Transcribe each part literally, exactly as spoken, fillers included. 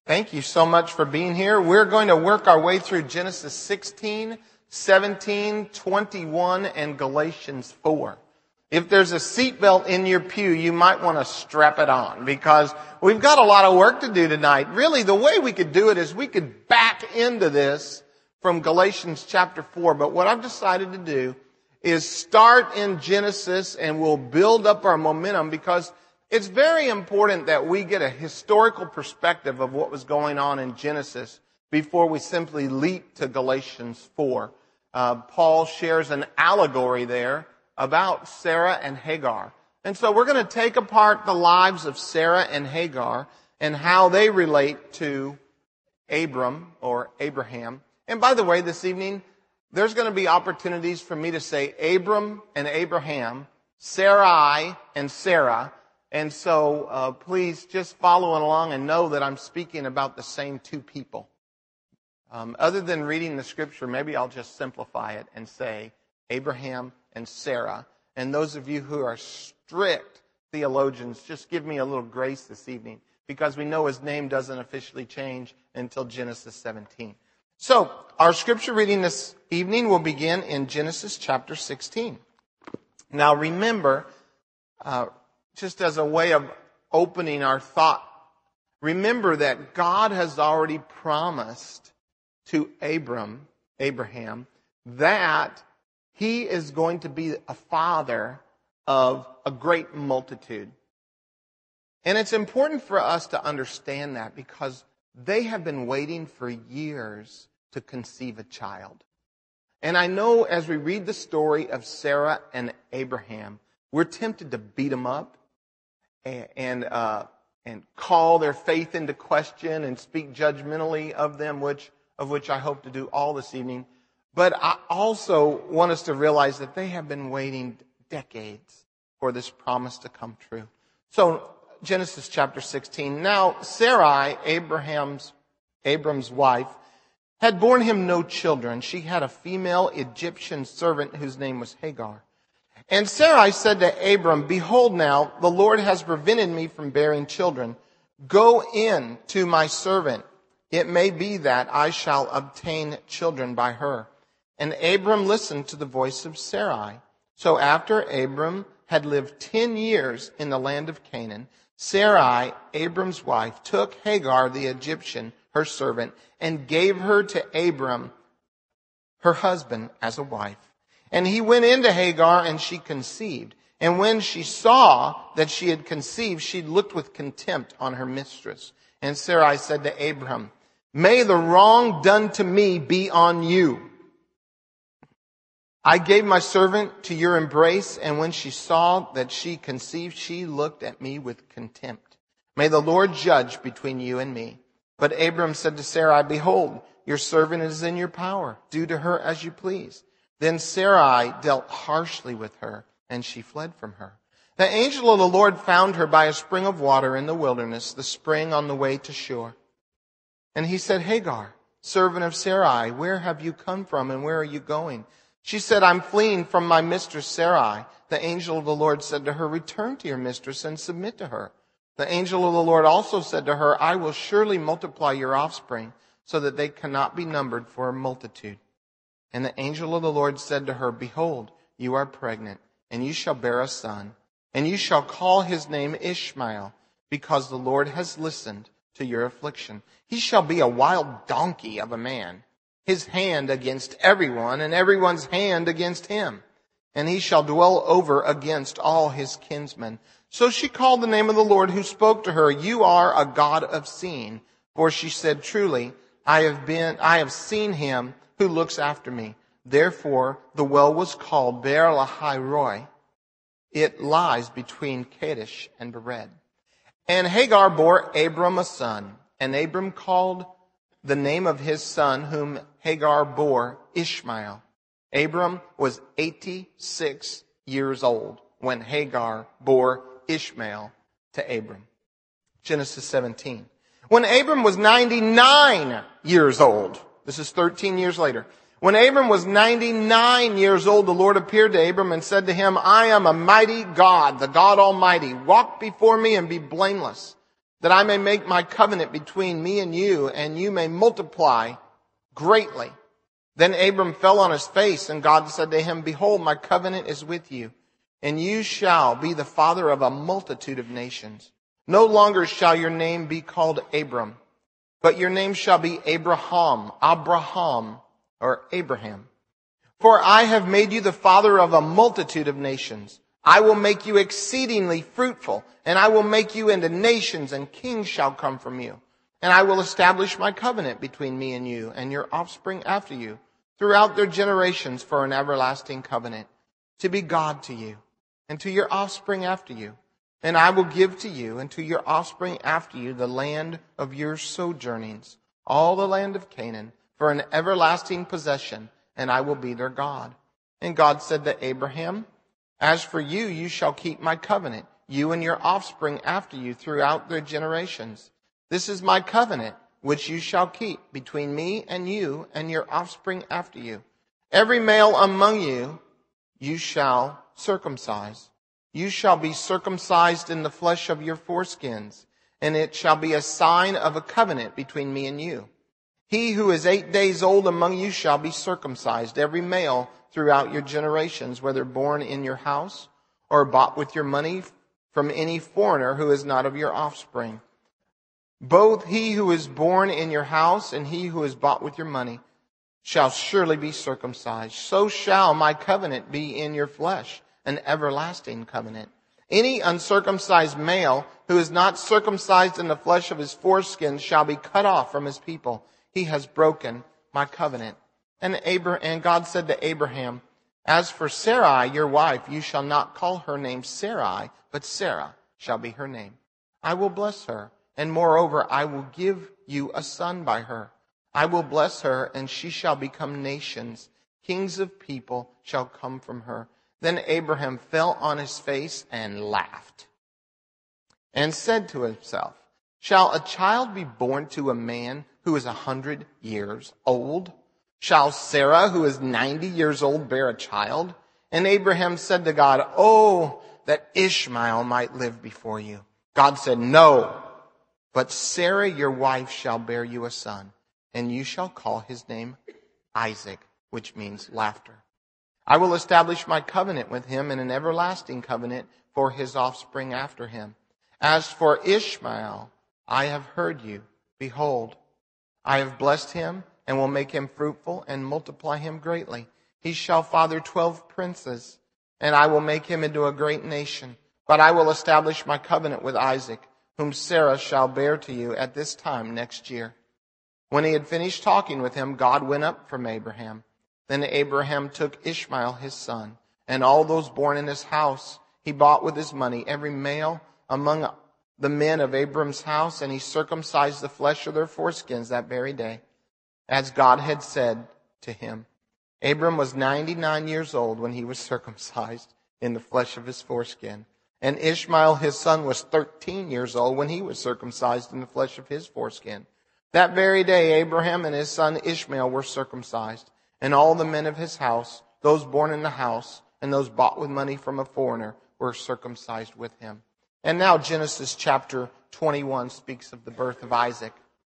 Thank you so much for being here. We're going to work our way through Genesis sixteen, seventeen, twenty-one, and Galatians four. If there's a seatbelt in your pew, you might want to strap it on because we've got a lot of work to do tonight. Really, the way we could do it is we could back into this from Galatians chapter four. But what I've decided to do is start in Genesis and we'll build up our momentum because it's very important that we get a historical perspective of what was going on in Genesis before we simply leap to Galatians four. Uh, Paul shares an allegory there about Sarah and Hagar. And so we're going to take apart the lives of Sarah and Hagar and how they relate to Abram or Abraham. And by the way, this evening, there's going to be opportunities for me to say Abram and Abraham, Sarai and Sarah. And so uh, please just follow along and know that I'm speaking about the same two people. Um, other than reading the scripture, maybe I'll just simplify it and say Abraham and Sarah. And those of you who are strict theologians, just give me a little grace this evening because we know his name doesn't officially change until Genesis seventeen. So our scripture reading this evening will begin in Genesis chapter sixteen. Now remember, uh, just as a way of opening our thought, remember that God has already promised to Abram, Abraham, that he is going to be a father of a great multitude. And it's important for us to understand that because they have been waiting for years to conceive a child. And I know as we read the story of Sarah and Abraham, we're tempted to beat them up and and, uh, and call their faith into question and speak judgmentally of them, which of which I hope to do all this evening. But I also want us to realize that they have been waiting decades for this promise to come true. So Genesis chapter sixteen. Now Sarai, Abraham's, Abram's wife, had borne him no children. She had a female Egyptian servant whose name was Hagar. And Sarai said to Abram, "Behold now, the Lord has prevented me from bearing children. Go in to my servant. It may be that I shall obtain children by her." And Abram listened to the voice of Sarai. So after Abram had lived ten years in the land of Canaan, Sarai, Abram's wife, took Hagar the Egyptian, her servant, and gave her to Abram, her husband, as a wife. And he went into Hagar, and she conceived. And when she saw that she had conceived, she looked with contempt on her mistress. And Sarai said to Abram, "May the wrong done to me be on you. I gave my servant to your embrace, and when she saw that she conceived, she looked at me with contempt. May the Lord judge between you and me." But Abram said to Sarai, "Behold, your servant is in your power. Do to her as you please." Then Sarai dealt harshly with her, and she fled from her. The angel of the Lord found her by a spring of water in the wilderness, the spring on the way to Shur. And he said, "Hagar, servant of Sarai, where have you come from and where are you going?" She said, "I'm fleeing from my mistress Sarai." The angel of the Lord said to her, "Return to your mistress and submit to her." The angel of the Lord also said to her, "I will surely multiply your offspring so that they cannot be numbered for a multitude." And the angel of the Lord said to her, "Behold, you are pregnant, and you shall bear a son, and you shall call his name Ishmael, because the Lord has listened to your affliction. He shall be a wild donkey of a man, his hand against everyone, and everyone's hand against him. And he shall dwell over against all his kinsmen." So she called the name of the Lord who spoke to her, "You are a God of seeing." For she said, "Truly, I have been, I have seen him who looks after me." Therefore, the well was called Beer Lahai Roi. It lies between Kadesh and Bered. And Hagar bore Abram a son, and Abram called the name of his son, whom Hagar bore, Ishmael. Abram was eighty-six years old when Hagar bore Ishmael to Abram. Genesis seventeen. When Abram was ninety-nine years old, this is thirteen years later. When Abram was ninety-nine years old, the Lord appeared to Abram and said to him, "I am a mighty God, the God Almighty. Walk before me and be blameless. that I may make my covenant between me and you, and you may multiply greatly. Then Abram fell on his face, and God said to him, Behold, my covenant is with you, and you shall be the father of a multitude of nations. No longer shall your name be called Abram, but your name shall be Abraham, Abraham, or Abraham. For I have made you the father of a multitude of nations. I will make you exceedingly fruitful, and I will make you into nations, and kings shall come from you. And I will establish my covenant between me and you, and your offspring after you, throughout their generations for an everlasting covenant, to be God to you, and to your offspring after you. And I will give to you and to your offspring after you the land of your sojournings, all the land of Canaan, for an everlasting possession, and I will be their God. And God said to Abraham, As for you, you shall keep my covenant, you and your offspring after you throughout their generations. This is my covenant, which you shall keep between me and you and your offspring after you. Every male among you, you shall circumcise. You shall be circumcised in the flesh of your foreskins, and it shall be a sign of a covenant between me and you. He who is eight days old among you shall be circumcised, every male throughout your generations, whether born in your house or bought with your money from any foreigner who is not of your offspring. Both he who is born in your house and he who is bought with your money shall surely be circumcised. So shall my covenant be in your flesh, an everlasting covenant. Any uncircumcised male who is not circumcised in the flesh of his foreskin shall be cut off from his people. He has broken my covenant. And Abraham, and God said to Abraham, As for Sarai, your wife, you shall not call her name Sarai, but Sarah shall be her name. I will bless her, and moreover, I will give you a son by her. I will bless her, and she shall become nations. Kings of people shall come from her. Then Abraham fell on his face and laughed, and said to himself, Shall a child be born to a man who is a hundred years old? Shall Sarah, who is ninety years old, bear a child? And Abraham said to God, Oh, that Ishmael might live before you. God said, No, but Sarah, your wife, shall bear you a son, and you shall call his name Isaac, which means laughter. I will establish my covenant with him in an everlasting covenant for his offspring after him. As for Ishmael, I have heard you. Behold, I have blessed him and will make him fruitful and multiply him greatly. He shall father twelve princes, and I will make him into a great nation. But I will establish my covenant with Isaac, whom Sarah shall bear to you at this time next year. When he had finished talking with him, God went up from Abraham. Then Abraham took Ishmael his son, and all those born in his house he bought with his money, every male among the men of Abram's house, and he circumcised the flesh of their foreskins that very day, as God had said to him. Abram was ninety-nine years old when he was circumcised in the flesh of his foreskin. And Ishmael his son was thirteen years old when he was circumcised in the flesh of his foreskin. That very day Abraham and his son Ishmael were circumcised, and all the men of his house, those born in the house, and those bought with money from a foreigner, were circumcised with him. And now Genesis chapter twenty-one speaks of the birth of Isaac.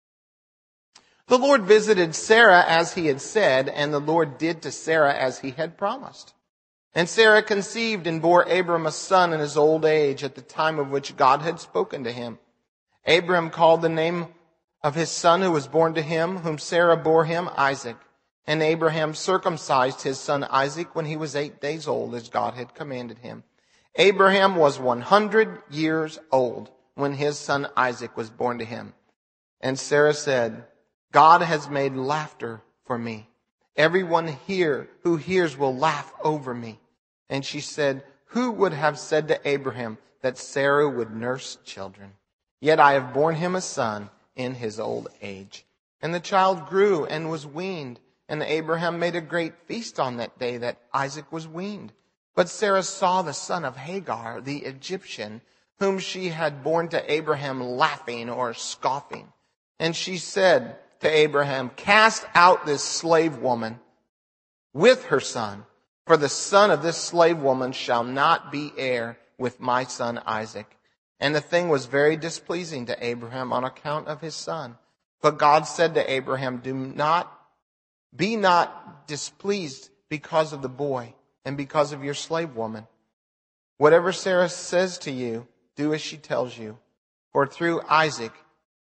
The Lord visited Sarah as he had said, and the Lord did to Sarah as he had promised. And Sarah conceived and bore Abram a son in his old age at the time of which God had spoken to him. Abram called the name of his son who was born to him, whom Sarah bore him, Isaac. And Abraham circumcised his son Isaac when he was eight days old, as God had commanded him. Abraham was one hundred years old when his son Isaac was born to him. And Sarah said, God has made laughter for me. Everyone here who hears will laugh over me. And she said, Who would have said to Abraham that Sarah would nurse children? Yet I have borne him a son in his old age. And the child grew and was weaned. And Abraham made a great feast on that day that Isaac was weaned. But Sarah saw the son of Hagar, the Egyptian, whom she had borne to Abraham, laughing or scoffing. And she said to Abraham, Cast out this slave woman with her son, for the son of this slave woman shall not be heir with my son Isaac. And the thing was very displeasing to Abraham on account of his son. But God said to Abraham, do not, be not displeased because of the boy and because of your slave woman. Whatever Sarah says to you, do as she tells you. For through Isaac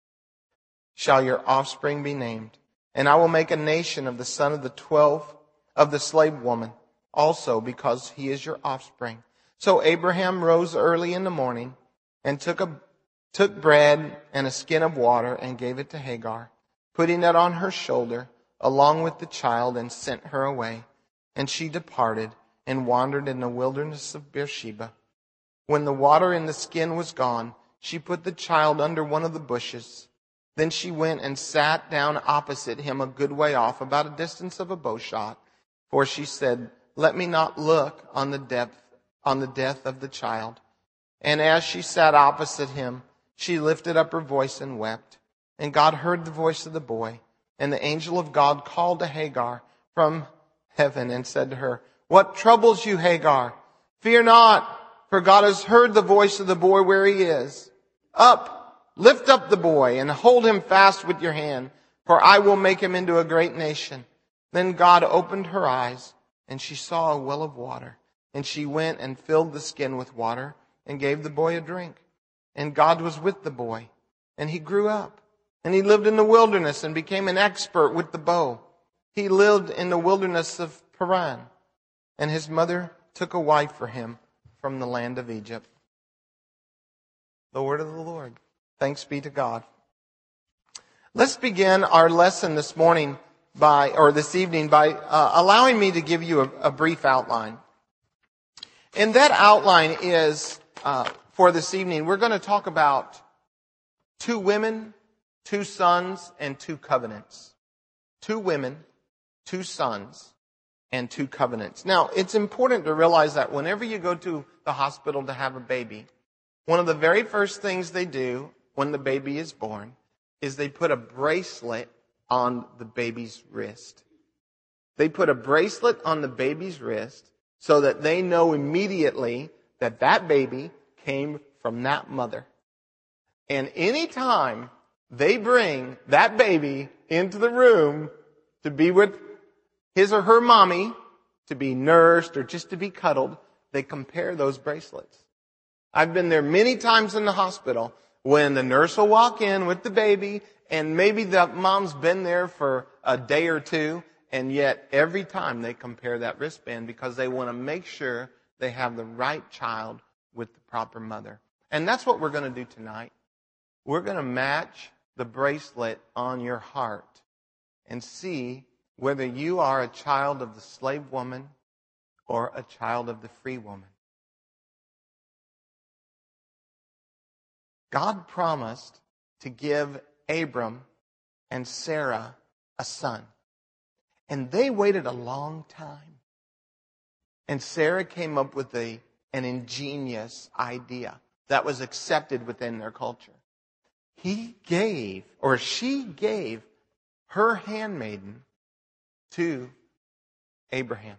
shall your offspring be named. And I will make a nation of the son of the twelve of the slave woman also, because he is your offspring. So Abraham rose early in the morning and took a took bread and a skin of water and gave it to Hagar, putting it on her shoulder along with the child, and sent her away. And she departed and wandered in the wilderness of Beersheba. When the water in the skin was gone, she put the child under one of the bushes. Then she went and sat down opposite him a good way off, about a distance of a bow shot. For she said, let me not look on the depth, on the death of the child. And as she sat opposite him, she lifted up her voice and wept. And God heard the voice of the boy. And the angel of God called to Hagar from heaven and said to her, what troubles you, Hagar? Fear not, for God has heard the voice of the boy where he is. Up, lift up the boy and hold him fast with your hand, for I will make him into a great nation. Then God opened her eyes, and she saw a well of water. And she went and filled the skin with water and gave the boy a drink. And God was with the boy, and he grew up. And he lived in the wilderness and became an expert with the bow. He lived in the wilderness of Paran. And his mother took a wife for him from the land of Egypt. The word of the Lord. Thanks be to God. Let's begin our lesson this morning by, or this evening by uh, allowing me to give you a, a brief outline. And that outline is, uh, for this evening, we're going to talk about two women, two sons, and two covenants. Two women, two sons, and two covenants. Now, it's important to realize that whenever you go to the hospital to have a baby, one of the very first things they do when the baby is born is they put a bracelet on the baby's wrist. They put a bracelet on the baby's wrist so that they know immediately that that baby came from that mother. And anytime they bring that baby into the room to be with his or her mommy, to be nursed or just to be cuddled, they compare those bracelets. I've been there many times in the hospital when the nurse will walk in with the baby, and maybe the mom's been there for a day or two, and yet every time they compare that wristband because they want to make sure they have the right child with the proper mother. And that's what we're going to do tonight. We're going to match the bracelet on your heart and see whether you are a child of the slave woman or a child of the free woman. God promised to give Abram and Sarah a son. And they waited a long time. And Sarah came up with a, an ingenious idea that was accepted within their culture. He gave, or she gave, her handmaiden to Abraham.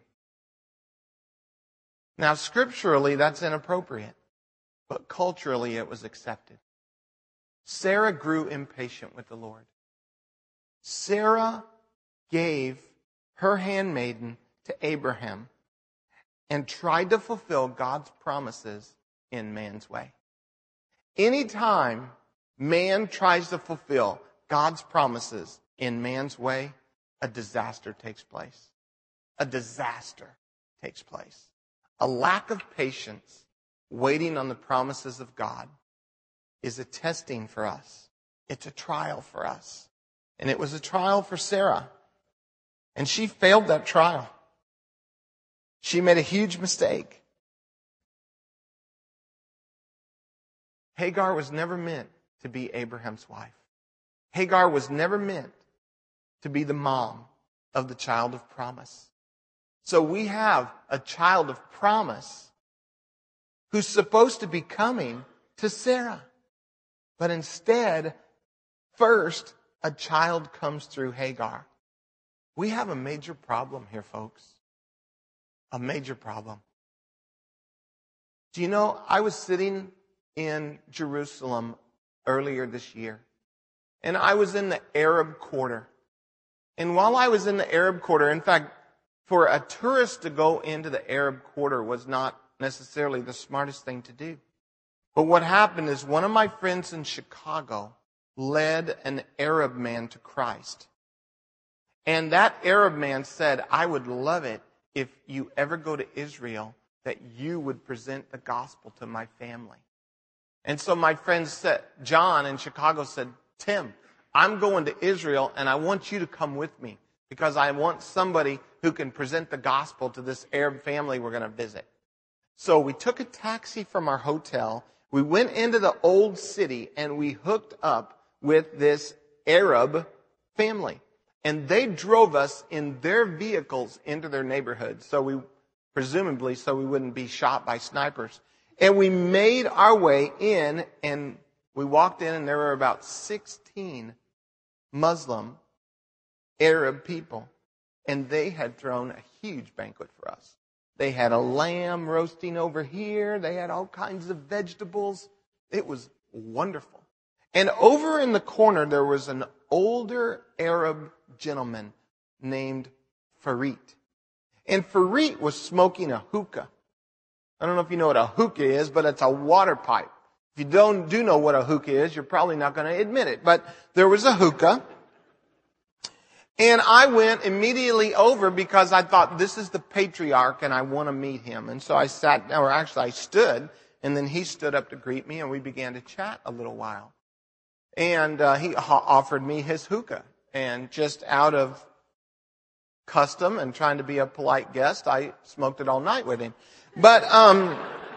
Now, scripturally, that's inappropriate, but culturally, it was accepted. Sarah grew impatient with the Lord. Sarah gave her handmaiden to Abraham and tried to fulfill God's promises in man's way. Anytime man tries to fulfill God's promises in man's way, a disaster takes place. A disaster takes place. A lack of patience, waiting on the promises of God, is a testing for us. It's a trial for us. And it was a trial for Sarah. And she failed that trial. She made a huge mistake. Hagar was never meant to be Abraham's wife. Hagar was never meant to be the mom of the child of promise. So we have a child of promise who's supposed to be coming to Sarah. But instead, first, a child comes through Hagar. We have a major problem here, folks. A major problem. Do you know, I was sitting in Jerusalem earlier this year. And I was in the Arab Quarter. And while I was in the Arab Quarter, in fact, for a tourist to go into the Arab Quarter was not necessarily the smartest thing to do. But what happened is one of my friends in Chicago led an Arab man to Christ. And that Arab man said, I would love it if you ever go to Israel, that you would present the gospel to my family. And so my friend said, John in Chicago said, Tim, I'm going to Israel and I want you to come with me because I want somebody who can present the gospel to this Arab family we're going to visit. So we took a taxi from our hotel. We went into the old city and we hooked up with this Arab family. And they drove us in their vehicles into their neighborhood. So we, presumably, so we wouldn't be shot by snipers. And we made our way in and we walked in and there were about sixteen Muslim Arab people. And they had thrown a huge banquet for us. They had a lamb roasting over here. They had all kinds of vegetables. It was wonderful. And over in the corner, there was an older Arab gentleman named Farid. And Farid was smoking a hookah. I don't know if you know what a hookah is, but it's a water pipe. If you don't do know what a hookah is, you're probably not going to admit it. But there was a hookah. And I went immediately over because I thought, this is the patriarch and I want to meet him. And so I sat down, or actually I stood, and then he stood up to greet me and we began to chat a little while. And uh, he ha- offered me his hookah. And just out of custom and trying to be a polite guest, I smoked it all night with him. But um,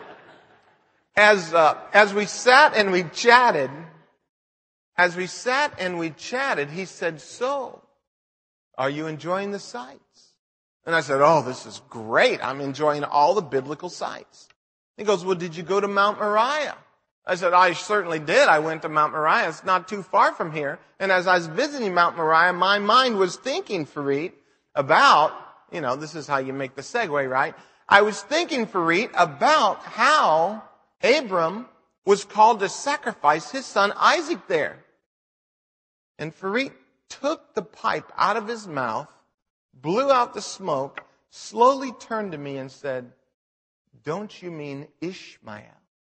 as uh, as we sat and we chatted, as we sat and we chatted, he said, so, are you enjoying the sights? And I said, oh, this is great. I'm enjoying all the biblical sights. He goes, well, did you go to Mount Moriah? I said, I certainly did. I went to Mount Moriah. It's not too far from here. And as I was visiting Mount Moriah, my mind was thinking, Farid, about, you know, this is how you make the segue, right? I was thinking, Farid, about how Abram was called to sacrifice his son Isaac there. And Farid took the pipe out of his mouth, blew out the smoke, slowly turned to me and said, don't you mean Ishmael?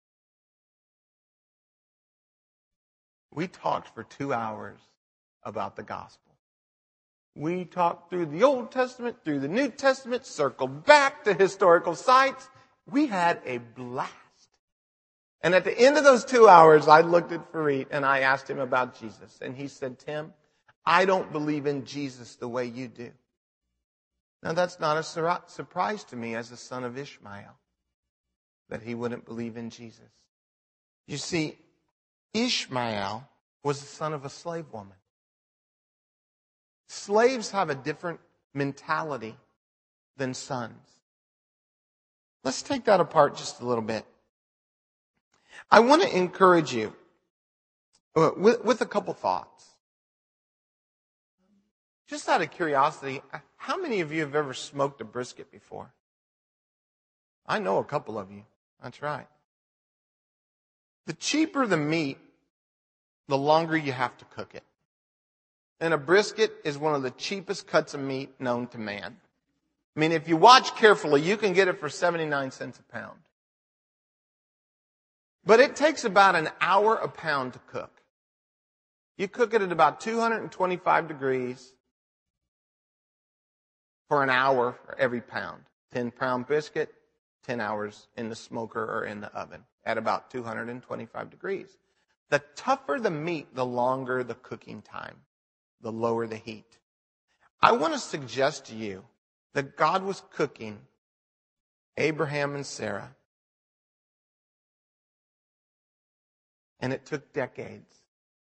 We talked for two hours about the gospel. We talked through the Old Testament, through the New Testament, circled back to historical sites. We had a blast. And at the end of those two hours, I looked at Farid and I asked him about Jesus. And he said, Tim, I don't believe in Jesus the way you do. Now, that's not a sur- surprise to me as a son of Ishmael, that he wouldn't believe in Jesus. You see, Ishmael was the son of a slave woman. Slaves have a different mentality than sons. Let's take that apart just a little bit. I want to encourage you with, with a couple thoughts. Just out of curiosity, how many of you have ever smoked a brisket before? I know a couple of you. That's right. The cheaper the meat, the longer you have to cook it. And a brisket is one of the cheapest cuts of meat known to man. I mean, if you watch carefully, you can get it for seventy-nine cents a pound. But it takes about an hour a pound to cook. You cook it at about two hundred twenty-five degrees for an hour for every pound. ten pound biscuit, ten hours in the smoker or in the oven at about two hundred twenty-five degrees. The tougher the meat, the longer the cooking time, the lower the heat. I want to suggest to you that God was cooking Abraham and Sarah, and it took decades.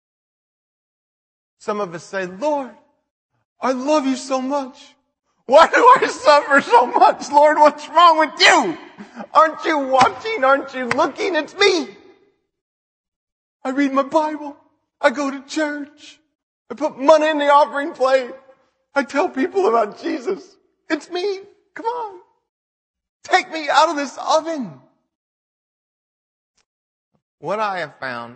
Some of us say, Lord, I love you so much. Why do I suffer so much? Lord, what's wrong with you? Aren't you watching? Aren't you looking? It's me. I read my Bible. I go to church. I put money in the offering plate. I tell people about Jesus. It's me. Come on. Take me out of this oven. What I have found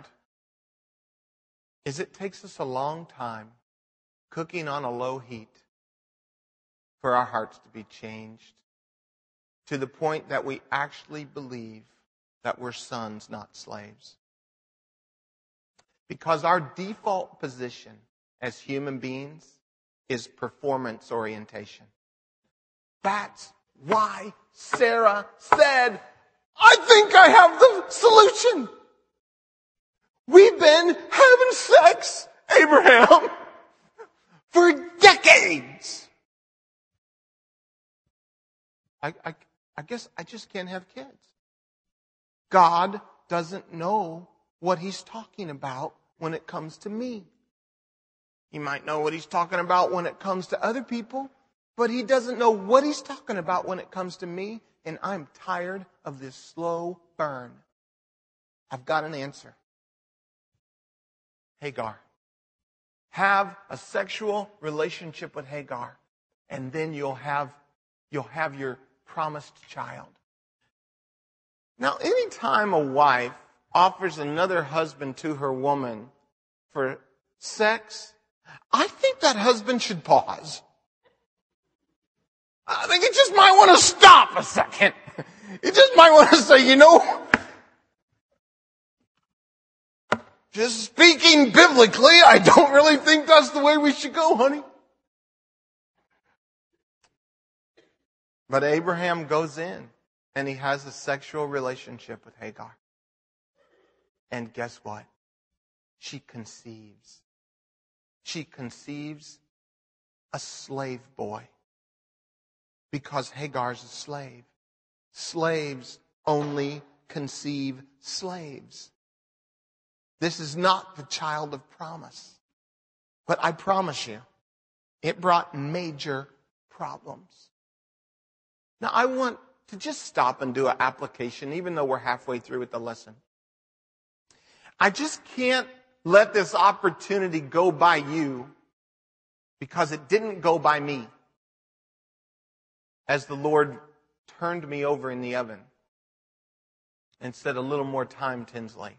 is it takes us a long time cooking on a low heat for our hearts to be changed to the point that we actually believe that we're sons, not slaves. Because our default position as human beings is performance orientation. That's why Sarah said, I think I have the solution. We've been having sex, Abraham, for decades. I, I, I guess I just can't have kids. God doesn't know what he's talking about when it comes to me. He might know what he's talking about when it comes to other people, but he doesn't know what he's talking about when it comes to me, and I'm tired of this slow burn. I've got an answer. Hagar. Have a sexual relationship with Hagar, and then you'll have, you'll have your promised child. Now, anytime a wife offers another husband to her woman for sex, I think that husband should pause. I think he just might want to stop a second. He just might want to say, you know, just speaking biblically, I don't really think that's the way we should go, honey. But Abraham goes in and he has a sexual relationship with Hagar. And guess what? She conceives. She conceives a slave boy. Because Hagar's a slave. Slaves only conceive slaves. This is not the child of promise. But I promise you, it brought major problems. Now I want to just stop and do an application, even though we're halfway through with the lesson. I just can't let this opportunity go by you because it didn't go by me. As the Lord turned me over in the oven and said, a little more time, Tinsley.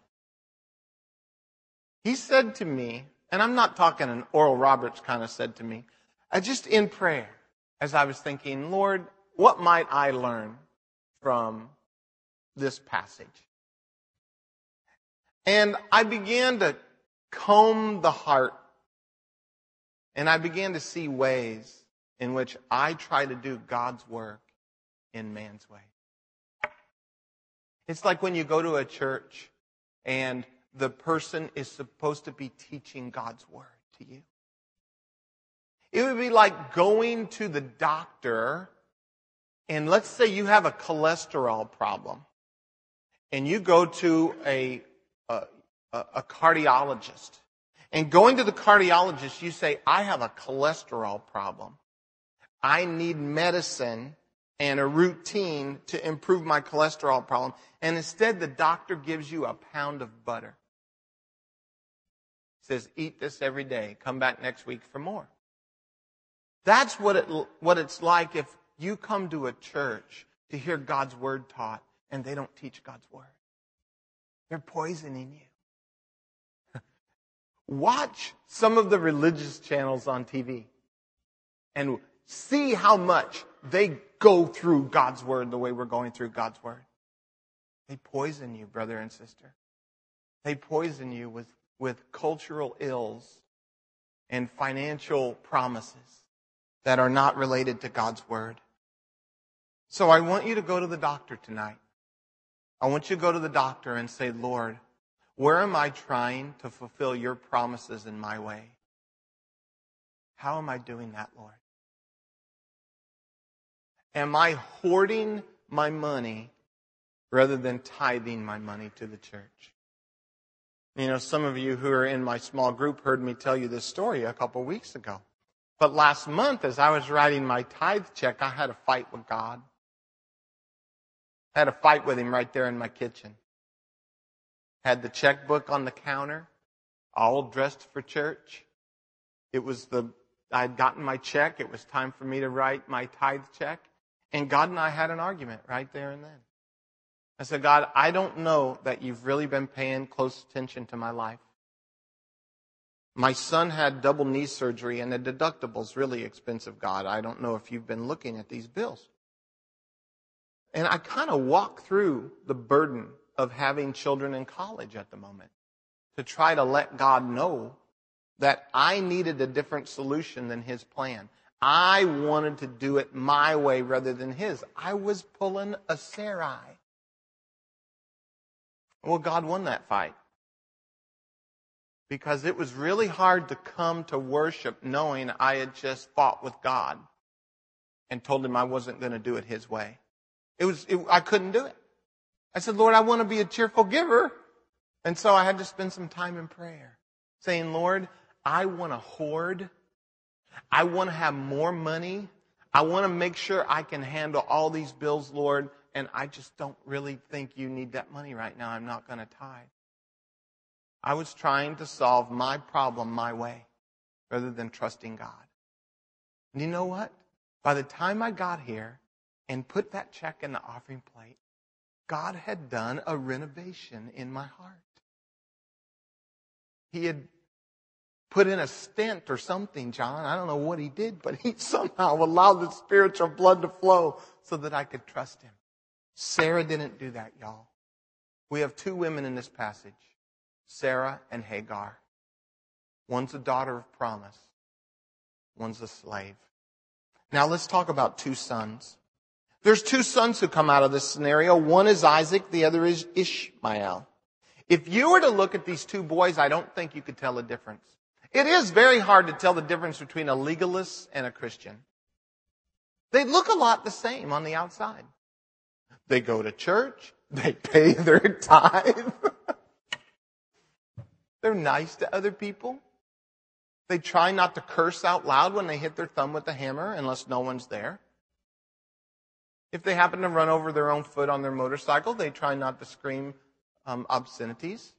He said to me, and I'm not talking an Oral Roberts kind of said to me, I just in prayer, as I was thinking, Lord, what might I learn from this passage? And I began to comb the heart, and I began to see ways in which I try to do God's work in man's way. It's like when you go to a church and the person is supposed to be teaching God's word to you. It would be like going to the doctor, and let's say you have a cholesterol problem, and you go to a, a, a cardiologist. And going to the cardiologist, you say, I have a cholesterol problem. I need medicine and a routine to improve my cholesterol problem. And instead, the doctor gives you a pound of butter. Says, eat this every day. Come back next week for more. That's what it what it's like if you come to a church to hear God's word taught and they don't teach God's word. They're poisoning you. Watch some of the religious channels on T V and see how much they go through God's word the way we're going through God's word. They poison you, brother and sister. They poison you with, with cultural ills and financial promises that are not related to God's word. So I want you to go to the doctor tonight. I want you to go to the doctor and say, Lord, where am I trying to fulfill your promises in my way? How am I doing that, Lord? Am I hoarding my money rather than tithing my money to the church? You know, some of you who are in my small group heard me tell you this story a couple weeks ago. But last month, as I was writing my tithe check, I had a fight with God. I had a fight with him right there in my kitchen. Had the checkbook on the counter, all dressed for church. It was the, I'd gotten my check. It was time for me to write my tithe check. And God and I had an argument right there and then. I said, God, I don't know that you've really been paying close attention to my life. My son had double knee surgery and the deductible's really expensive, God. I don't know if you've been looking at these bills. And I kind of walk through the burden of having children in college at the moment to try to let God know that I needed a different solution than his plan. I wanted to do it my way rather than his. I was pulling a Sarai. Well, God won that fight. Because it was really hard to come to worship knowing I had just fought with God and told him I wasn't going to do it his way. It was, it, I couldn't do it. I said, Lord, I want to be a cheerful giver. And so I had to spend some time in prayer saying, Lord, I want to hoard. I want to have more money. I want to make sure I can handle all these bills, Lord. And I just don't really think you need that money right now. I'm not going to tithe. I was trying to solve my problem my way rather than trusting God. And you know what? By the time I got here and put that check in the offering plate, God had done a renovation in my heart. He had put in a stent or something, John. I don't know what he did, but he somehow allowed the spiritual blood to flow so that I could trust him. Sarah didn't do that, y'all. We have two women in this passage, Sarah and Hagar. One's a daughter of promise. One's a slave. Now let's talk about two sons. There's two sons who come out of this scenario. One is Isaac, the other is Ishmael. If you were to look at these two boys, I don't think you could tell a difference. It is very hard to tell the difference between a legalist and a Christian. They look a lot the same on the outside. They go to church. They pay their tithe. They're nice to other people. They try not to curse out loud when they hit their thumb with the hammer unless no one's there. If they happen to run over their own foot on their motorcycle, they try not to scream um, obscenities.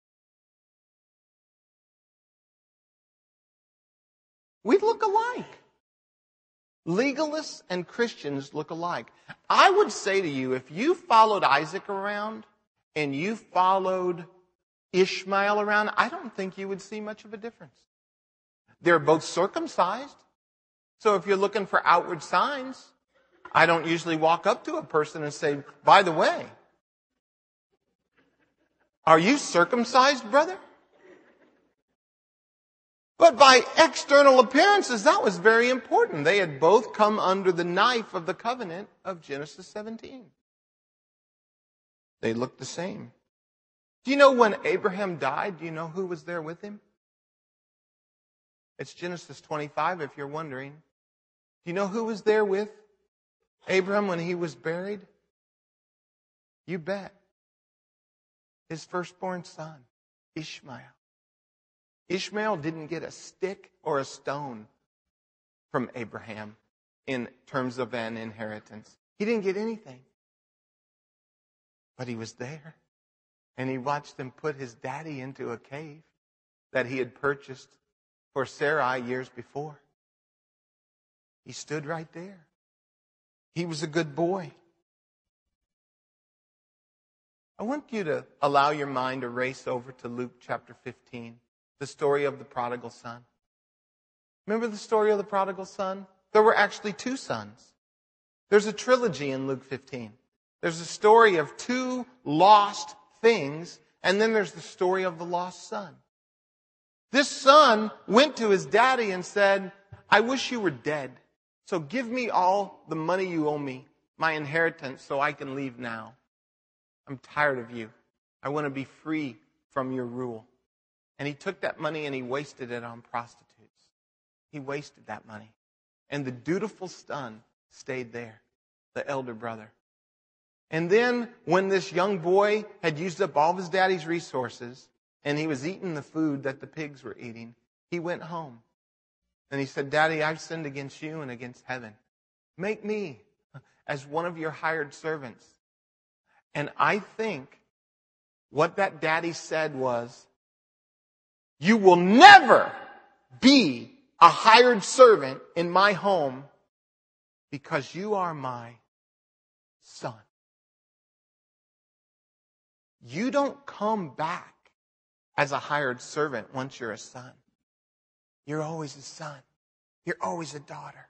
We look alike. Legalists and Christians look alike. I would say to you, if you followed Isaac around and you followed Ishmael around, I don't think you would see much of a difference. They're both circumcised. So if you're looking for outward signs, I don't usually walk up to a person and say, by the way, are you circumcised, brother? But by external appearances, that was very important. They had both come under the knife of the covenant of Genesis seventeen. They looked the same. Do you know when Abraham died, do you know who was there with him? It's Genesis twenty-five, if you're wondering. Do you know who was there with Abraham when he was buried? You bet. His firstborn son, Ishmael. Ishmael didn't get a stick or a stone from Abraham in terms of an inheritance. He didn't get anything. But he was there. And he watched him put his daddy into a cave that he had purchased for Sarai years before. He stood right there. He was a good boy. I want you to allow your mind to race over to Luke chapter fifteen. The story of the prodigal son. Remember the story of the prodigal son? There were actually two sons. There's a trilogy in Luke fifteen. There's a story of two lost things, and then there's the story of the lost son. This son went to his daddy and said, I wish you were dead. So give me all the money you owe me, my inheritance, so I can leave now. I'm tired of you. I want to be free from your rule. And he took that money and he wasted it on prostitutes. He wasted that money. And the dutiful son stayed there, the elder brother. And then when this young boy had used up all of his daddy's resources and he was eating the food that the pigs were eating, he went home. And he said, Daddy, I've sinned against you and against heaven. Make me as one of your hired servants. And I think what that daddy said was, you will never be a hired servant in my home because you are my son. You don't come back as a hired servant once you're a son. You're always a son. You're always a daughter.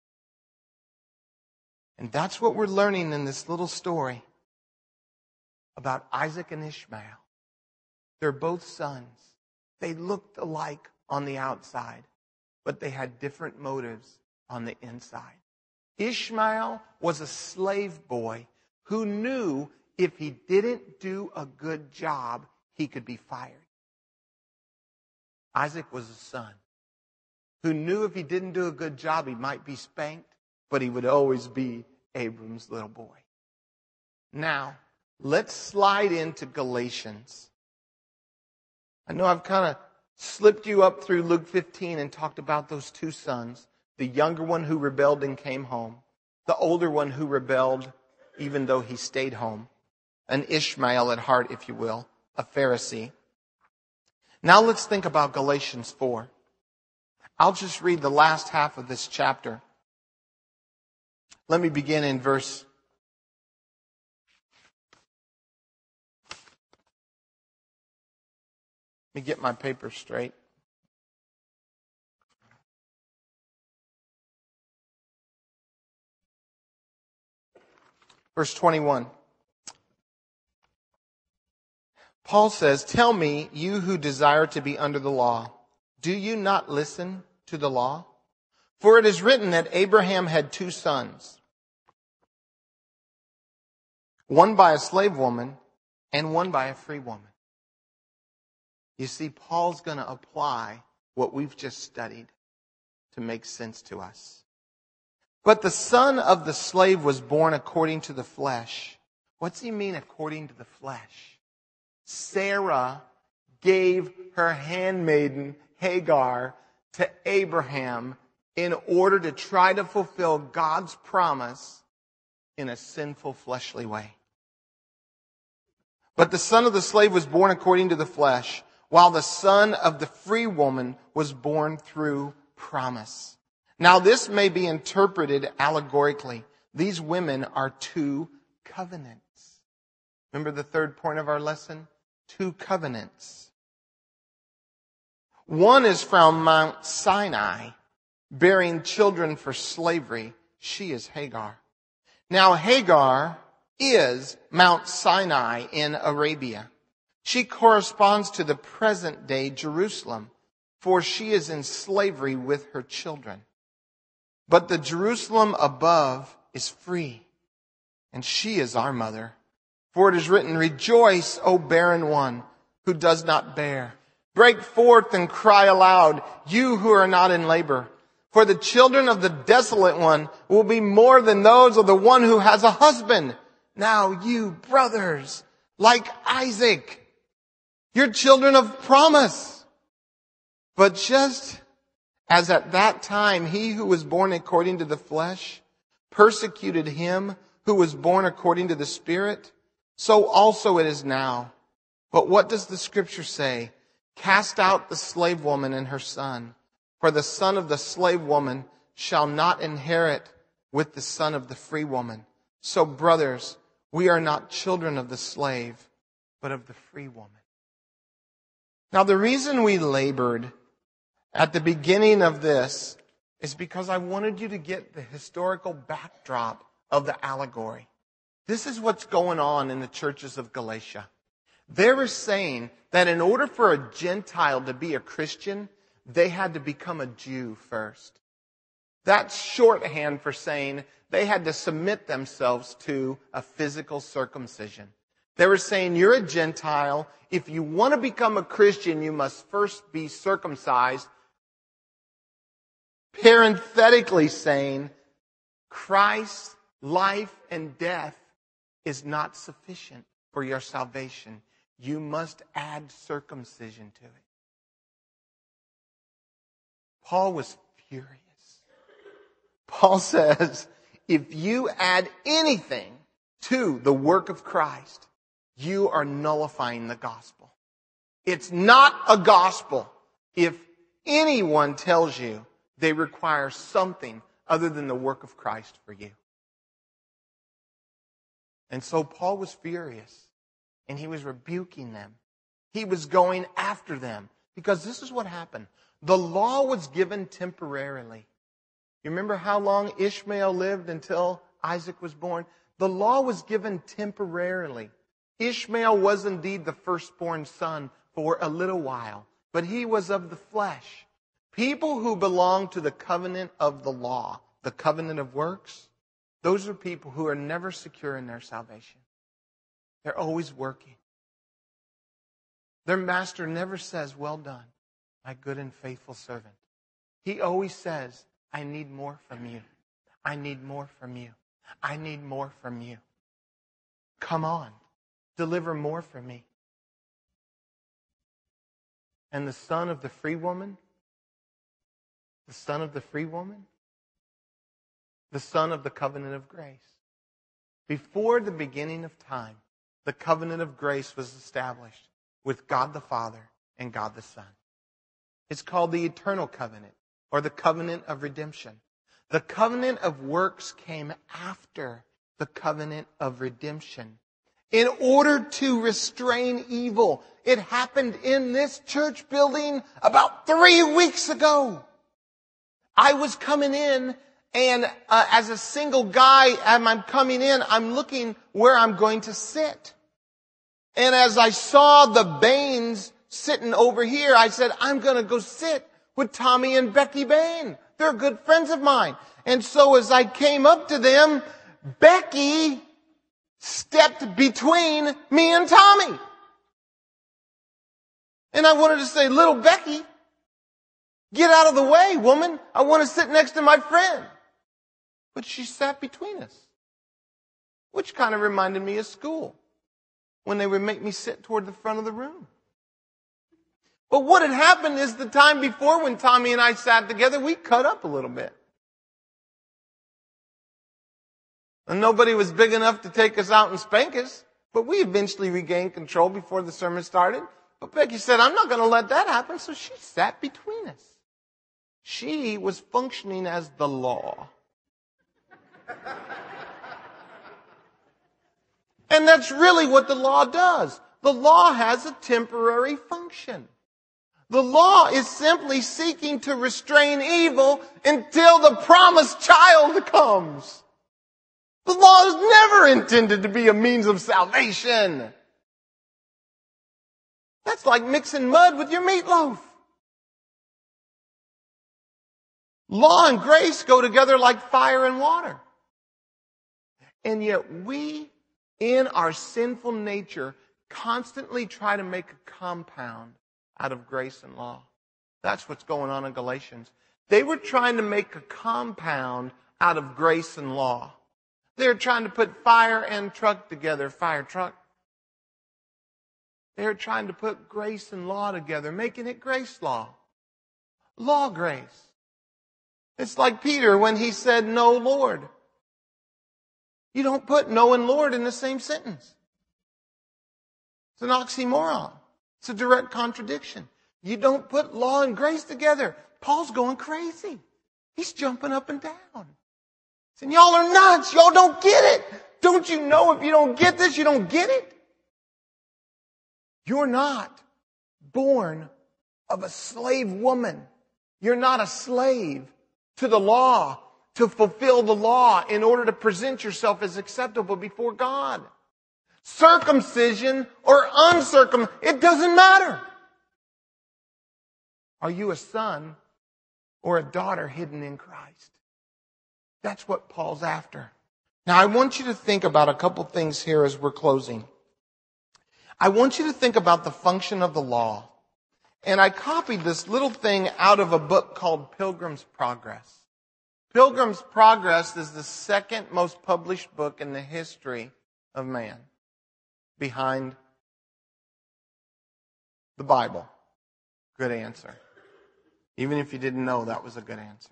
And that's what we're learning in this little story about Isaac and Ishmael. They're both sons. They looked alike on the outside, but they had different motives on the inside. Ishmael was a slave boy who knew if he didn't do a good job, he could be fired. Isaac was a son who knew if he didn't do a good job, he might be spanked, but he would always be Abram's little boy. Now, let's slide into Galatians. I know I've kind of slipped you up through Luke fifteen and talked about those two sons. The younger one who rebelled and came home. The older one who rebelled even though he stayed home. An Ishmael at heart, if you will. A Pharisee. Now let's think about Galatians four. I'll just read the last half of this chapter. Let me begin in verse Let me get my paper straight. Verse twenty-one. Paul says, "Tell me, you who desire to be under the law, do you not listen to the law? For it is written that Abraham had two sons, one by a slave woman and one by a free woman." You see, Paul's going to apply what we've just studied to make sense to us. But the son of the slave was born according to the flesh. What's he mean according to the flesh? Sarah gave her handmaiden Hagar to Abraham in order to try to fulfill God's promise in a sinful fleshly way. But the son of the slave was born according to the flesh, while the son of the free woman was born through promise. Now this may be interpreted allegorically. These women are two covenants. Remember the third point of our lesson? Two covenants. One is from Mount Sinai, bearing children for slavery. She is Hagar. Now Hagar is Mount Sinai in Arabia. She corresponds to the present day Jerusalem, for she is in slavery with her children. But the Jerusalem above is free, and she is our mother. For it is written, "Rejoice, O barren one who does not bear. Break forth and cry aloud, you who are not in labor. For the children of the desolate one will be more than those of the one who has a husband. Now you, brothers, like Isaac, you're children of promise. But just as at that time he who was born according to the flesh persecuted him who was born according to the Spirit, so also it is now. But what does the Scripture say? Cast out the slave woman and her son, for the son of the slave woman shall not inherit with the son of the free woman. So, brothers, we are not children of the slave, but of the free woman." Now, the reason we labored at the beginning of this is because I wanted you to get the historical backdrop of the allegory. This is what's going on in the churches of Galatia. They were saying that in order for a Gentile to be a Christian, they had to become a Jew first. That's shorthand for saying they had to submit themselves to a physical circumcision. They were saying, you're a Gentile. If you want to become a Christian, you must first be circumcised. Parenthetically saying, Christ's life and death is not sufficient for your salvation. You must add circumcision to it. Paul was furious. Paul says, if you add anything to the work of Christ, you are nullifying the gospel. It's not a gospel if anyone tells you they require something other than the work of Christ for you. And so Paul was furious. and he was rebuking them. He was going after them. Because this is what happened. The law was given temporarily. You remember how long Ishmael lived until Isaac was born? The law was given temporarily. Ishmael was indeed the firstborn son for a little while, but he was of the flesh. People who belong to the covenant of the law, the covenant of works, those are people who are never secure in their salvation. They're always working. Their master never says, well done, my good and faithful servant. He always says, I need more from you. I need more from you. I need more from you. Come on, deliver more from me. And the son of the free woman, the son of the free woman, the son of the covenant of grace. Before the beginning of time, the covenant of grace was established with God the Father and God the Son. It's called the eternal covenant, or the covenant of redemption. The covenant of works came after the covenant of redemption in order to restrain evil. It happened in this church building about three weeks ago. I was coming in, and uh, as a single guy, as I'm coming in, I'm looking where I'm going to sit. And as I saw the Baines sitting over here, I said, I'm going to go sit with Tommy and Becky Bain. They're good friends of mine. And so as I came up to them, Becky stepped between me and Tommy. And I wanted to say, little Becky, get out of the way, woman. I want to sit next to my friend. But she sat between us, which kind of reminded me of school, when they would make me sit toward the front of the room. But what had happened is the time before, when Tommy and I sat together, we cut up a little bit. And nobody was big enough to take us out and spank us, but we eventually regained control before the sermon started. But Becky said, I'm not going to let that happen, so she sat between us. She was functioning as the law. And that's really what the law does. The law has a temporary function. The law is simply seeking to restrain evil until the promised child comes. The law is never intended to be a means of salvation. That's like mixing mud with your meatloaf. Law and grace go together like fire and water. And yet we, in our sinful nature, constantly try to make a compound out of grace and law. That's what's going on in Galatians. They were trying to make a compound out of grace and law. They were trying to put fire and truck together, fire truck. They were trying to put grace and law together, making it grace law. Law grace. It's like Peter when he said, no, Lord. You don't put no and Lord in the same sentence. It's an oxymoron. It's a direct contradiction. You don't put law and grace together. Paul's going crazy. He's jumping up and down. Saying, y'all are nuts. Y'all don't get it. Don't you know if you don't get this, you don't get it? You're not born of a slave woman. You're not a slave to the law, to fulfill the law in order to present yourself as acceptable before God. Circumcision or uncircumcision, it doesn't matter. Are you a son or a daughter hidden in Christ? That's what Paul's after. Now, I want you to think about a couple things here as we're closing. I want you to think about the function of the law. And I copied this little thing out of a book called Pilgrim's Progress. Pilgrim's Progress is the second most published book in the history of man, behind the Bible. Good answer. Even if you didn't know, that was a good answer.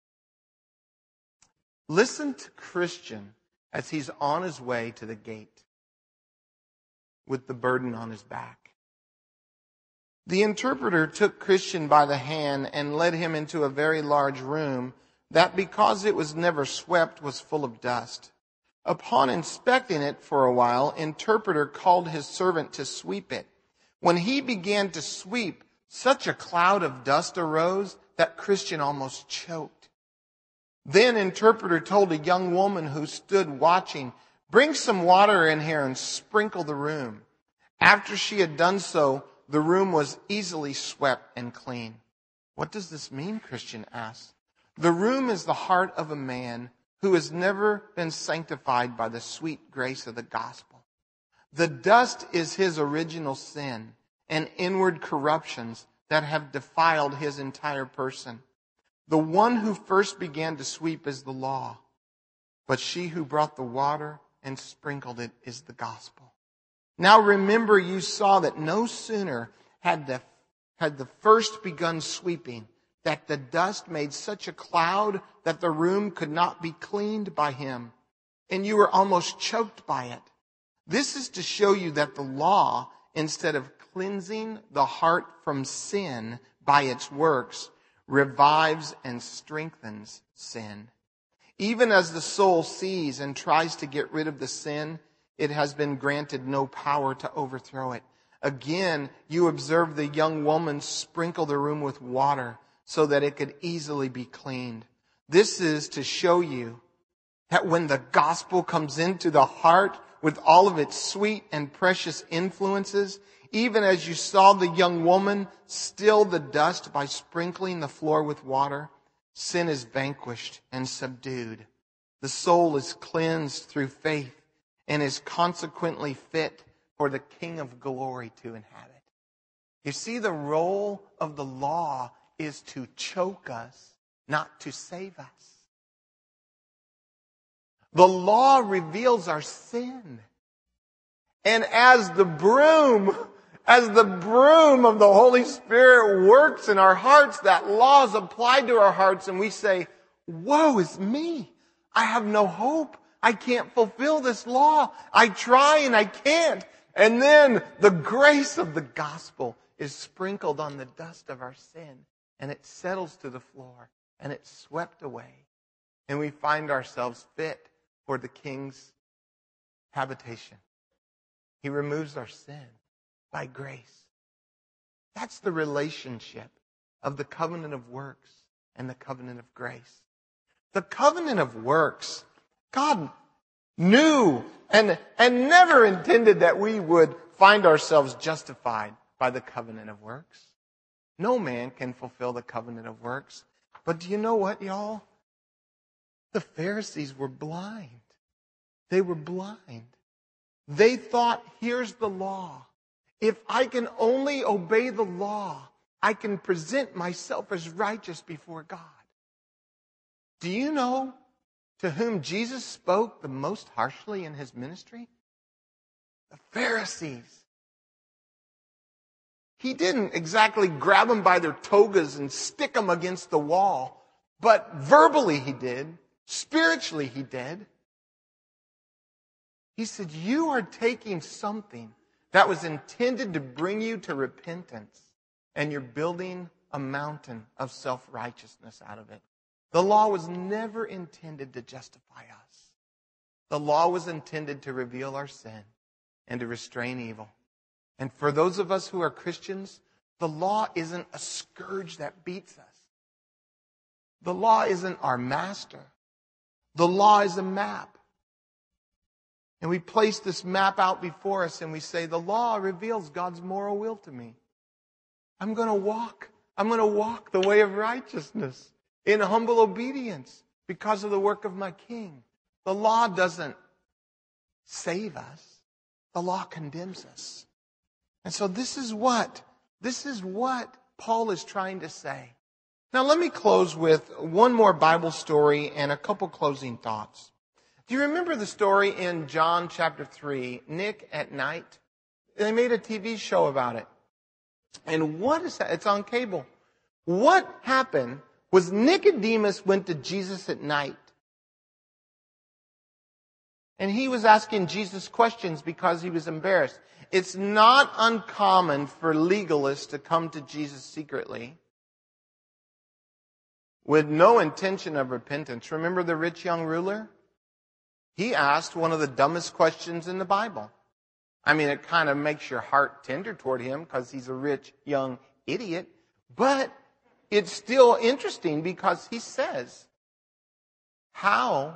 Listen to Christian as he's on his way to the gate with the burden on his back. The interpreter took Christian by the hand and led him into a very large room that, because it was never swept, was full of dust. Upon inspecting it for a while, Interpreter called his servant to sweep it. When he began to sweep, such a cloud of dust arose that Christian almost choked. Then Interpreter told a young woman who stood watching, "Bring some water in here and sprinkle the room." After she had done so, the room was easily swept and clean. "What does this mean?" Christian asked. "The room is the heart of a man who has never been sanctified by the sweet grace of the gospel. The dust is his original sin and inward corruptions that have defiled his entire person. The one who first began to sweep is the law, but she who brought the water and sprinkled it is the gospel. Now remember, you saw that no sooner had the, had the first begun sweeping, that the dust made such a cloud that the room could not be cleaned by him, and you were almost choked by it. This is to show you that the law, instead of cleansing the heart from sin by its works, revives and strengthens sin. Even as the soul sees and tries to get rid of the sin, it has been granted no power to overthrow it. Again, you observe the young woman sprinkle the room with water so that it could easily be cleaned. This is to show you that when the gospel comes into the heart with all of its sweet and precious influences, even as you saw the young woman still the dust by sprinkling the floor with water, sin is vanquished and subdued. The soul is cleansed through faith and is consequently fit for the King of glory to inhabit. You see, the role of the law is to choke us, not to save us. The law reveals our sin. And as the broom, as the broom of the Holy Spirit works in our hearts, that law is applied to our hearts, and we say, "Woe is me. I have no hope. I can't fulfill this law. I try and I can't." And then the grace of the gospel is sprinkled on the dust of our sin, and it settles to the floor, and it's swept away. And we find ourselves fit for the King's habitation. He removes our sin by grace. That's the relationship of the covenant of works and the covenant of grace. The covenant of works, God knew and, and never intended that we would find ourselves justified by the covenant of works. No man can fulfill the covenant of works. But do you know what, y'all? The Pharisees were blind. They were blind. They thought, here's the law. If I can only obey the law, I can present myself as righteous before God. Do you know to whom Jesus spoke the most harshly in his ministry? The Pharisees. He didn't exactly grab them by their togas and stick them against the wall, but verbally he did. Spiritually he did. He said, you are taking something that was intended to bring you to repentance, and you're building a mountain of self-righteousness out of it. The law was never intended to justify us. The law was intended to reveal our sin and to restrain evil. And for those of us who are Christians, the law isn't a scourge that beats us. The law isn't our master. The law is a map. And we place this map out before us and we say, the law reveals God's moral will to me. I'm going to walk. I'm going to walk the way of righteousness in humble obedience because of the work of my King. The law doesn't save us. The law condemns us. And so this is what, this is what Paul is trying to say. Now let me close with one more Bible story and a couple closing thoughts. Do you remember the story in John chapter three, Nick at Night? They made a T V show about it. And what is that? It's on cable. What happened was Nicodemus went to Jesus at night. And he was asking Jesus questions because he was embarrassed. It's not uncommon for legalists to come to Jesus secretly with no intention of repentance. Remember the rich young ruler? He asked one of the dumbest questions in the Bible. I mean, it kind of makes your heart tender toward him because he's a rich, young idiot. But it's still interesting because he says, how,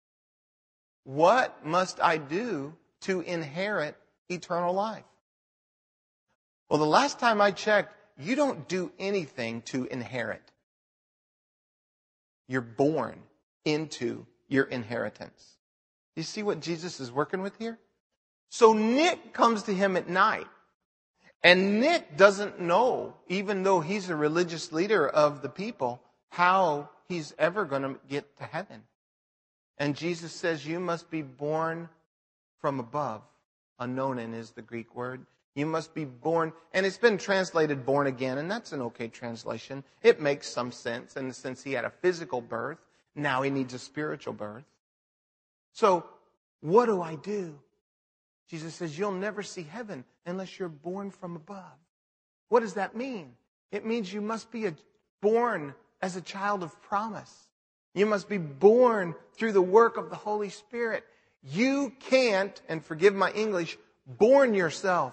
what must I do to inherit eternal life? Well, the last time I checked, you don't do anything to inherit. You're born into your inheritance. You see what Jesus is working with here? So Nick comes to him at night. And Nick doesn't know, even though he's a religious leader of the people, how he's ever going to get to heaven. And Jesus says, you must be born from above. Anonen is the Greek word. You must be born, and it's been translated born again, and that's an okay translation. It makes some sense in the sense he had a physical birth. Now he needs a spiritual birth. So, what do I do? Jesus says, you'll never see heaven unless you're born from above. What does that mean? It means you must be a, born as a child of promise. You must be born through the work of the Holy Spirit. You can't, and forgive my English, born yourself.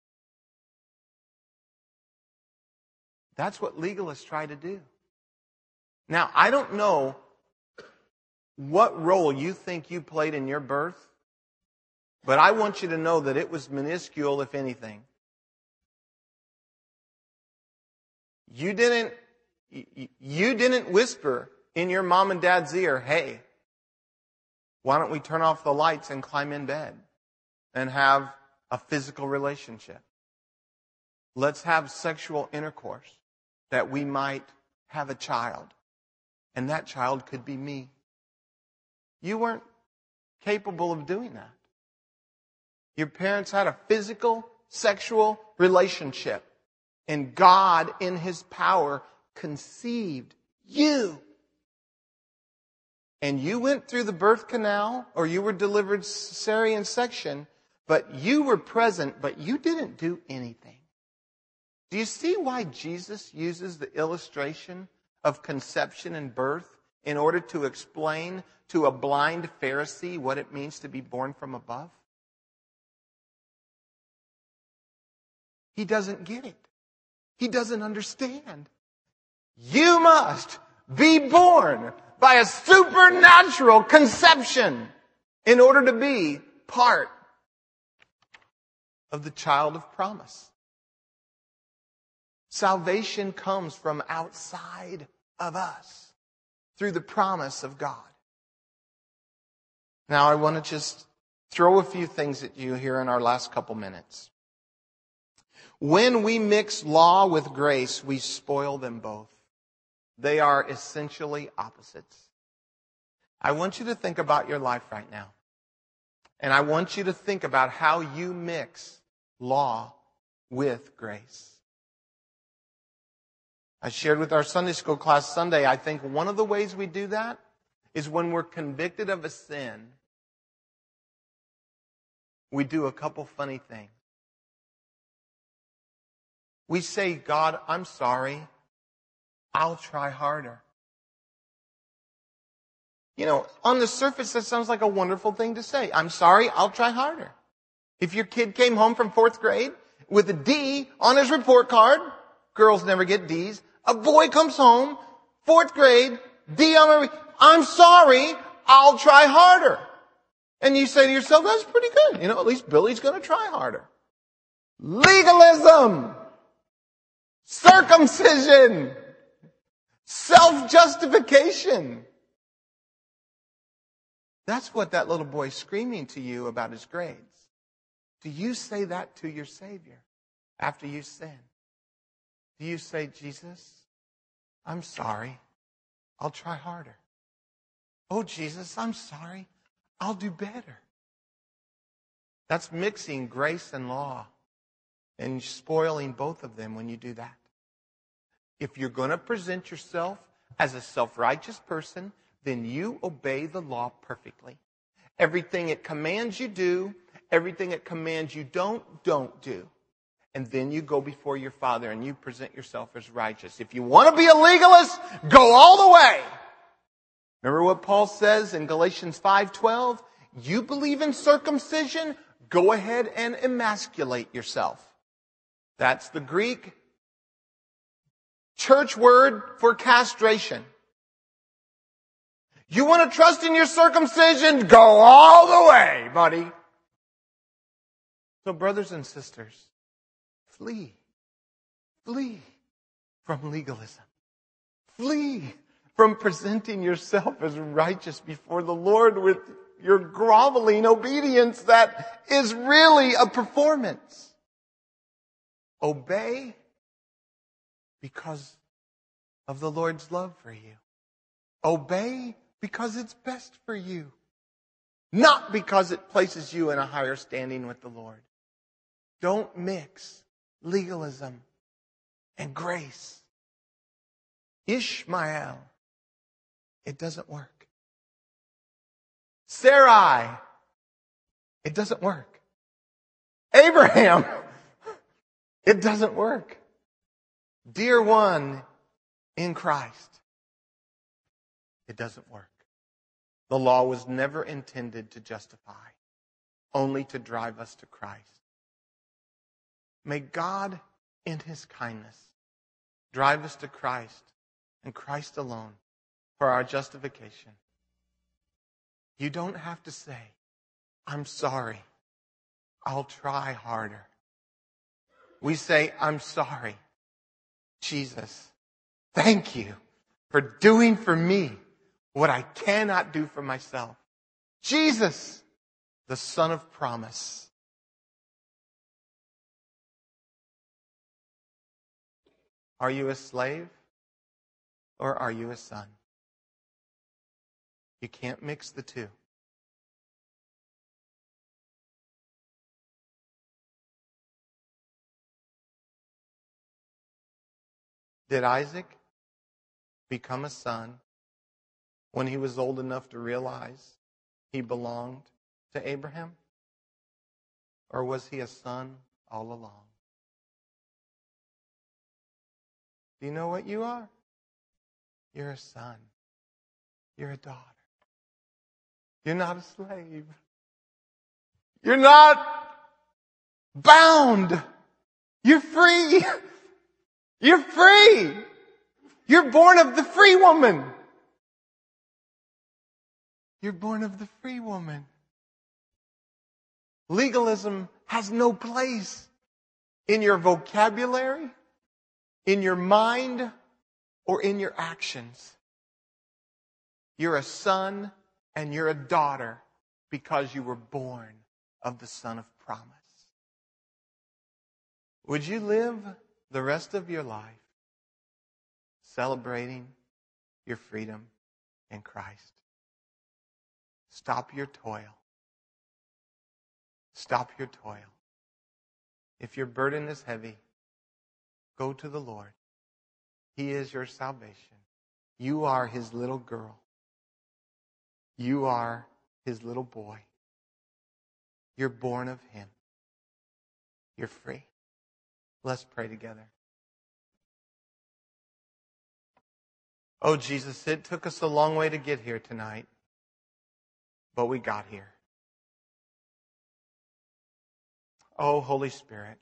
That's what legalists try to do. Now, I don't know what role you think you played in your birth, but I want you to know that it was minuscule, if anything. You didn't, you didn't whisper in your mom and dad's ear, hey, why don't we turn off the lights and climb in bed and have a physical relationship? Let's have sexual intercourse that we might have a child. And that child could be me. You weren't capable of doing that. Your parents had a physical, sexual relationship. And God, in His power, conceived you. And you went through the birth canal, or you were delivered cesarean section, but you were present, but you didn't do anything. Do you see why Jesus uses the illustration of conception and birth in order to explain to a blind Pharisee what it means to be born from above? He doesn't get it. He doesn't understand. You must be born by a supernatural conception in order to be part of the child of promise. Salvation comes from outside of us through the promise of God. Now, I want to just throw a few things at you here in our last couple minutes. When we mix law with grace, we spoil them both. They are essentially opposites. I want you to think about your life right now. And I want you to think about how you mix law with grace. I shared with our Sunday school class Sunday, I think one of the ways we do that is when we're convicted of a sin, we do a couple funny things. We say, God, I'm sorry. I'll try harder. You know, on the surface, that sounds like a wonderful thing to say. I'm sorry, I'll try harder. If your kid came home from fourth grade with a D on his report card, girls never get D's. A boy comes home, fourth grade, D on a, I'm sorry, I'll try harder. And you say to yourself, that's pretty good. You know, at least Billy's going to try harder. Legalism. Circumcision. Self-justification. That's what that little boy's screaming to you about his grades. Do you say that to your Savior after you sin? Do you say, Jesus, I'm sorry. I'll try harder. Oh, Jesus, I'm sorry. I'll do better. That's mixing grace and law and spoiling both of them when you do that. If you're going to present yourself as a self-righteous person, then you obey the law perfectly. Everything it commands you do, everything it commands you don't, don't do. And then you go before your Father and you present yourself as righteous. If you want to be a legalist, go all the way. Remember what Paul says in Galatians five twelve? You believe in circumcision? Go ahead and emasculate yourself. That's the Greek church word for castration. You want to trust in your circumcision? Go all the way, buddy. So brothers and sisters, flee. Flee from legalism. Flee from presenting yourself as righteous before the Lord with your groveling obedience that is really a performance. Obey because of the Lord's love for you. Obey because it's best for you. Not because it places you in a higher standing with the Lord. Don't mix legalism and grace. Ishmael, it doesn't work. Sarai, it doesn't work. Abraham, it doesn't work. Dear one in Christ, it doesn't work. The law was never intended to justify, only to drive us to Christ. May God, in His kindness, drive us to Christ and Christ alone for our justification. You don't have to say, I'm sorry. I'll try harder. We say, I'm sorry. Jesus, thank you for doing for me what I cannot do for myself. Jesus, the Son of promise. Are you a slave or are you a son? You can't mix the two. Did Isaac become a son when he was old enough to realize he belonged to Abraham? Or was he a son all along? Do you know what you are? You're a son. You're a daughter. You're not a slave. You're not bound. You're free. You're free. You're born of the free woman. You're born of the free woman. Legalism has no place in your vocabulary, in your mind, or in your actions. You're a son and you're a daughter because you were born of the Son of promise. Would you live the rest of your life celebrating your freedom in Christ? Stop your toil. Stop your toil. If your burden is heavy, go to the Lord. He is your salvation. You are His little girl. You are His little boy. You're born of Him. You're free. Let's pray together. Oh, Jesus, it took us a long way to get here tonight, but we got here. Oh, Holy Spirit.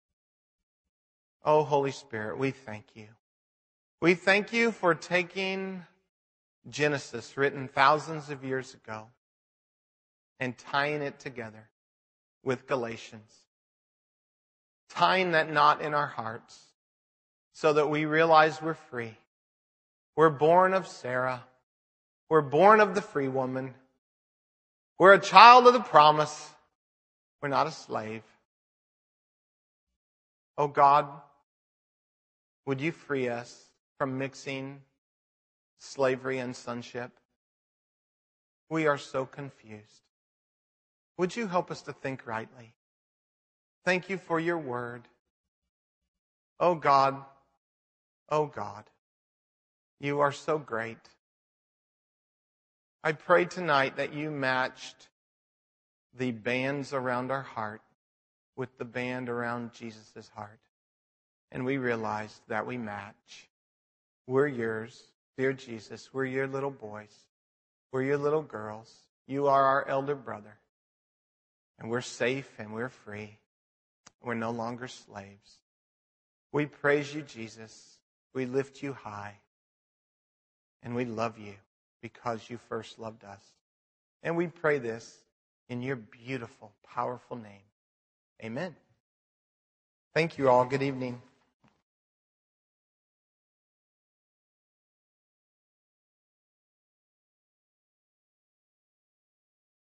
Oh, Holy Spirit, we thank you. We thank you for taking Genesis, written thousands of years ago, and tying it together with Galatians. Tying that knot in our hearts so that we realize we're free. We're born of Sarah. We're born of the free woman. We're a child of the promise. We're not a slave. Oh God, would you free us from mixing slavery and sonship? We are so confused. Would you help us to think rightly? Thank you for your word. Oh God, oh God, you are so great. I pray tonight that you matched the bands around our heart with the band around Jesus' heart. And we realized that we match. We're yours, dear Jesus. We're your little boys. We're your little girls. You are our elder brother. And we're safe and we're free. We're no longer slaves. We praise you, Jesus. We lift you high. And we love you because you first loved us. And we pray this in your beautiful, powerful name. Amen. Thank you all. Good evening.